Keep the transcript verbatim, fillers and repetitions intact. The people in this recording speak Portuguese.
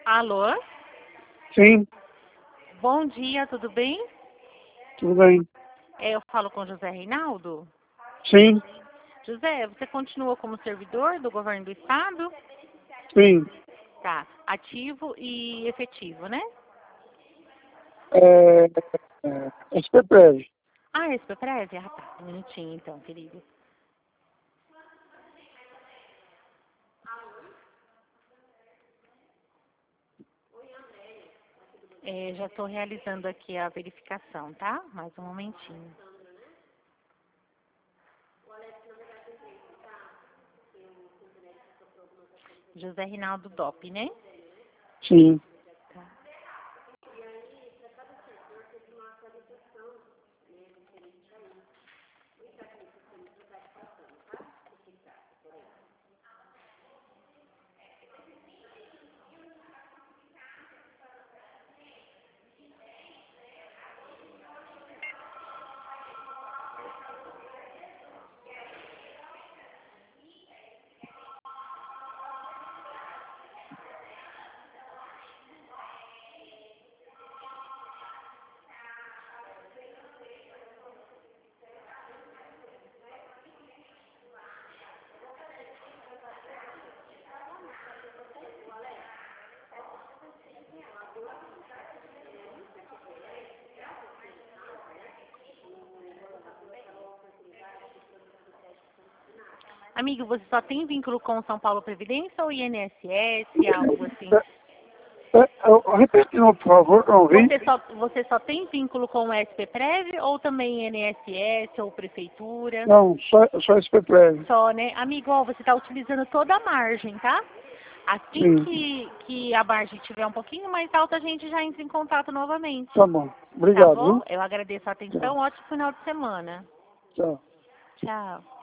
Alô? Sim, Bom dia, tudo bem? tudo bem. É, eu falo com José Reinaldo. Sim, José, você continua como servidor do governo do estado? sim. Tá. Ativo e efetivo, né? É, é, S P P R. Ah, esse foi prévio? Ah, tá. Um minutinho então, querido. É, já estou realizando aqui a verificação, tá? Mais um momentinho. José Reinaldo Dop, né? Sim. Tá. Amigo, você só tem vínculo com São Paulo Previdência ou I N S S, algo assim? É, é, é, repete de novo, por favor, eu ouvi. Você só, você só tem vínculo com o S P Prev ou também I N S S ou Prefeitura? Não, só, só S P P R. Só, né? Amigo, ó, você está utilizando toda a margem, tá? Assim Sim, que, que a margem estiver um pouquinho mais alta, a gente já entra em contato novamente. tá bom. Tá Obrigado, bom? viu? Eu agradeço a Tchau. atenção. Ótimo final de semana. Tchau. Tchau.